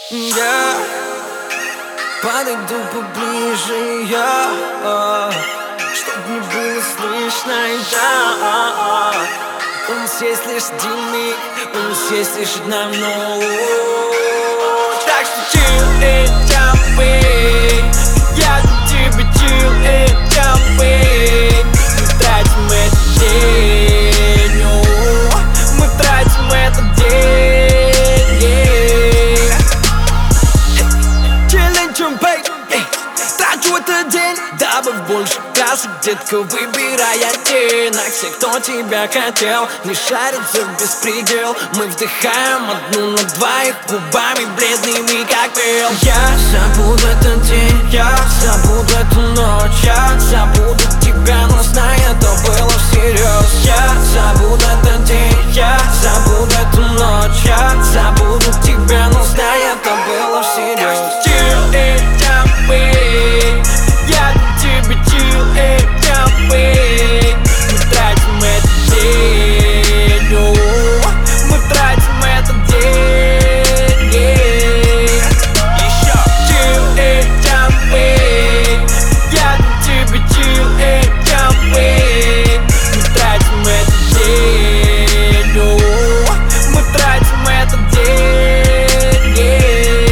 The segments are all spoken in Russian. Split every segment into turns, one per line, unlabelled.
Я подойду поближе, чтоб не было слышно, У нас есть лишь один миг, у нас есть лишь одна ночь. Так что chill and jump in. Я для тебя chill and jump in. Мы тратим этот день, мы тратим этот день, Chill and jump in. Трачу этот день, добавь больше красок, детка, выбирай оттенок. Все, кто тебя хотел, не шарят за беспредел. Мы вдыхаем одну на двоих, губами бледными, как пел. Я забуду этот день, я забуду эту ночь, я забуду тебя, но знай, это было всерьез. Я забуду этот день, я забуду эту ночь, я забуду тебя, но знай, это было всерьез. Chill and jump in. Я для тебя chill and jump in. Мы тратим этот день, мы тратим этот день, Еще chill and jump in. Я для тебя chill and jump in. Мы тратим этот день, мы тратим этот день,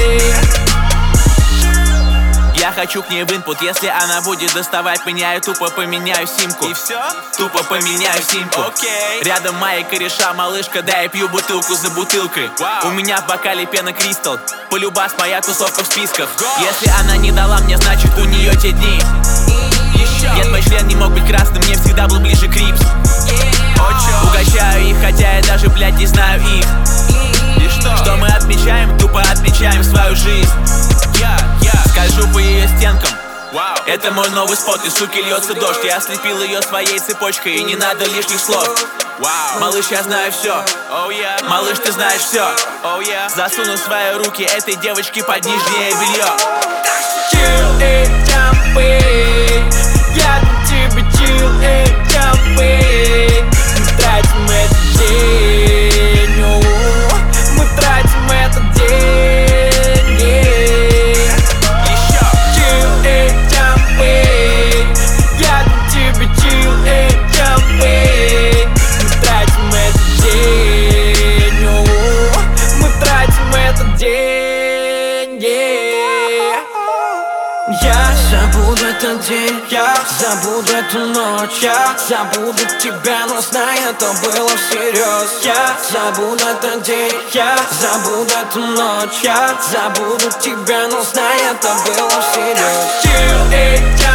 Я хочу к ней в инпут, если она будет доставать меня, я тупо поменяю симку. И все? Тупо поменяю симку. Окей. Рядом мои кореша, малышка, да, я пью бутылку за бутылкой. У меня в бокале пена Кристал, полюбас моя тусовка в списках. Если она не дала мне, значит у нее те дни. Нет, мой член не мог быть красным, мне всегда был ближе Крипс. Угощаю их, хотя я даже, блядь, не знаю их. И что мы отмечаем? Тупо отмечаем свою жизнь. Скольжу по ее стенкам. Это мой новый спот, и суки льется дождь. Я ослепил ее своей цепочкой, и не надо лишних слов. Малыш, я знаю все. Малыш, ты знаешь все. Засуну свои руки этой девочке под нижнее белье.
Chill and jump in. Я для тебя chill and jump in. Мы тратим этот день, мы тратим этот день,
Еще
Chill and jump in. Я для тебя chill and jump in. Мы тратим этот день, мы тратим этот день, Я забуду этот день, я забуду эту ночь, я забуду тебя, но знай, это было всерьез. Я забуду этот день, я забуду эту ночь, я забуду тебя, но знай, это было всерьез. Chill and